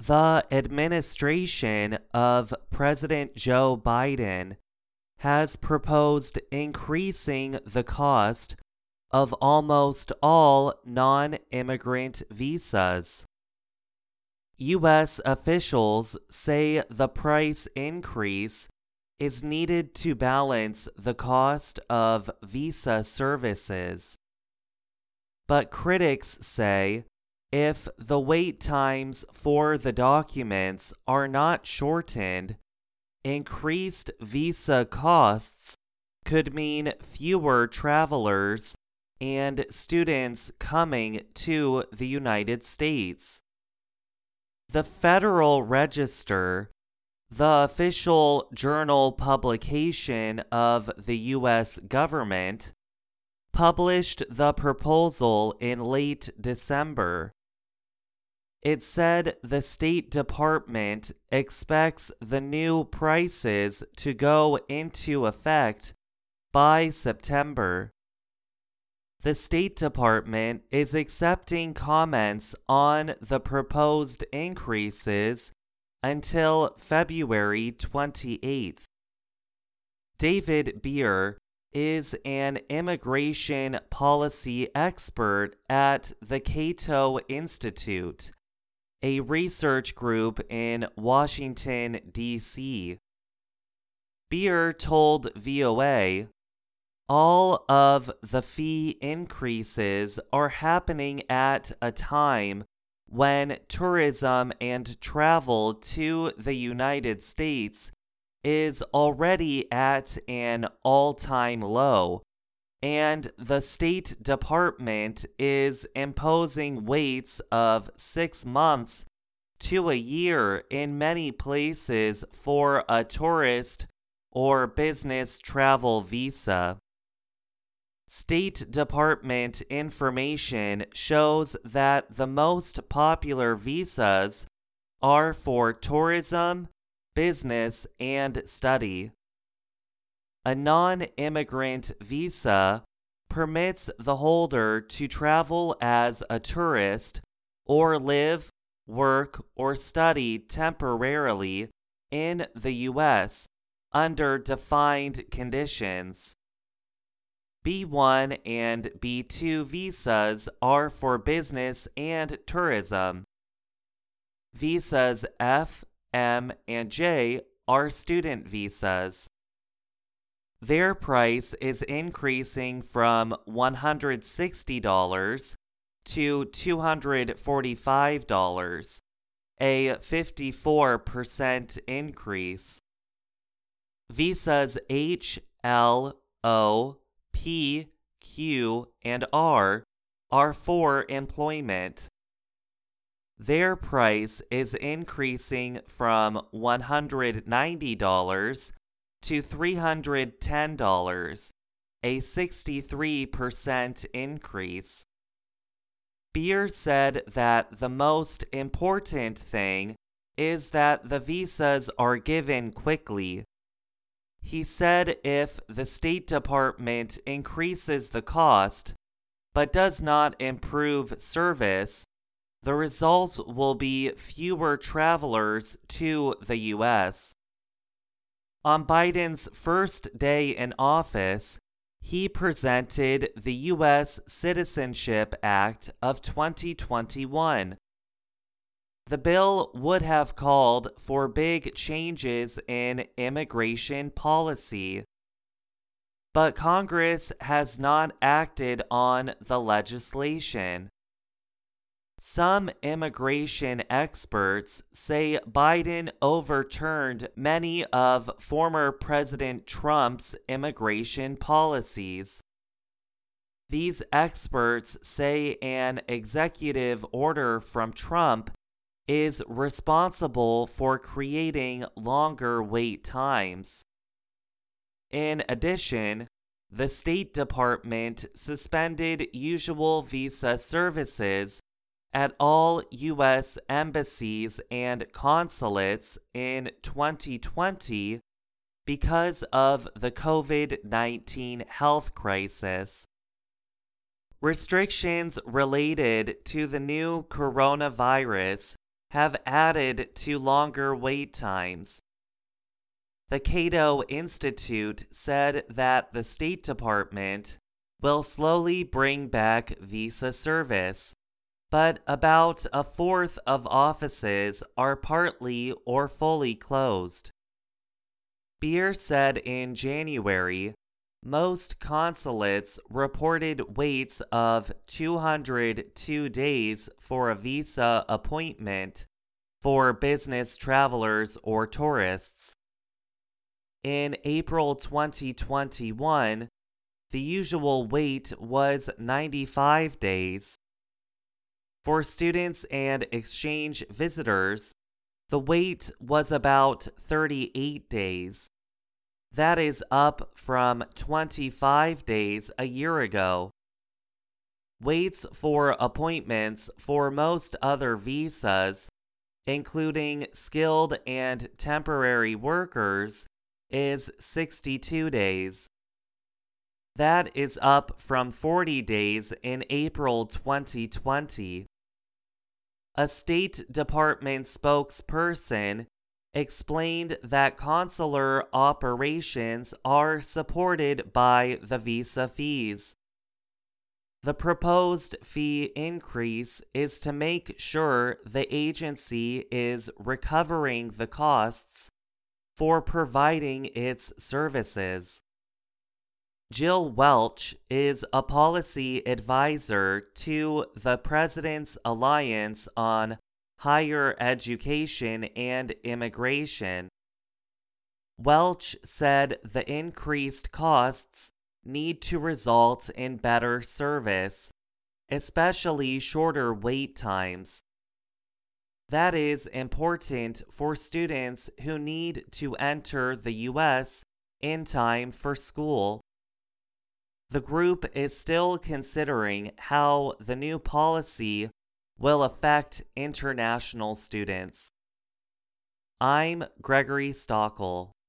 The administration of President Joe Biden has proposed increasing the cost of almost all non-immigrant visas. U.S. officials say the price increase is needed to balance the cost of visa services. But critics say if the wait times for the documents are not shortened, increased visa costs could mean fewer travelers and students coming to the United States. The Federal Register, the official journal publication of the U.S. government, published the proposal in late December. It said the State Department expects the new prices to go into effect by September. The State Department is accepting comments on the proposed increases until February 28th. David Bier is an immigration policy expert at the Cato Institute, a research group in Washington, D.C. Bier told VOA, "All of the fee increases are happening at a time when tourism and travel to the United States is already at an all-time low, and the State Department is imposing waits of 6 months to a year in many places for a tourist or business travel visa." State Department information shows that the most popular visas are for tourism, business, and study. A non-immigrant visa permits the holder to travel as a tourist or live, work, or study temporarily in the U.S. under defined conditions. B1 and B2 visas are for business and tourism. Visas F, M, and J are student visas. Their price is increasing from $160 to $245, a 54% increase. Visas H, L, O, P, Q, and R are for employment. Their price is increasing from $190 to $310, a 63% increase. Bier said that the most important thing is that the visas are given quickly. He said if the State Department increases the cost, but does not improve service, the result will be fewer travelers to the U.S. On Biden's first day in office, he presented the U.S. Citizenship Act of 2021. The bill would have called for big changes in immigration policy. But Congress has not acted on the legislation. Some immigration experts say Biden overturned many of former President Trump's immigration policies. These experts say an executive order from Trump is responsible for creating longer wait times. In addition, the State Department suspended usual visa services at all U.S. embassies and consulates in 2020 because of the COVID-19 health crisis. Restrictions related to the new coronavirus have added to longer wait times. The Cato Institute said that the State Department will slowly bring back visa service, but about a fourth of offices are partly or fully closed. Beer said in January, most consulates reported waits of 202 days for a visa appointment for business travelers or tourists. In April 2021, the usual wait was 95 days. For students and exchange visitors, the wait was about 38 days. That is up from 25 days a year ago. Waits for appointments for most other visas, including skilled and temporary workers, is 62 days. That is up from 40 days in April 2020. A State Department spokesperson explained that consular operations are supported by the visa fees. The proposed fee increase is to make sure the agency is recovering the costs for providing its services. Jill Welch is a policy advisor to the President's Alliance on Higher Education and Immigration. Welch said the increased costs need to result in better service, especially shorter wait times. That is important for students who need to enter the U.S. in time for school. The group is still considering how the new policy will affect international students. I'm Gregory Stockel.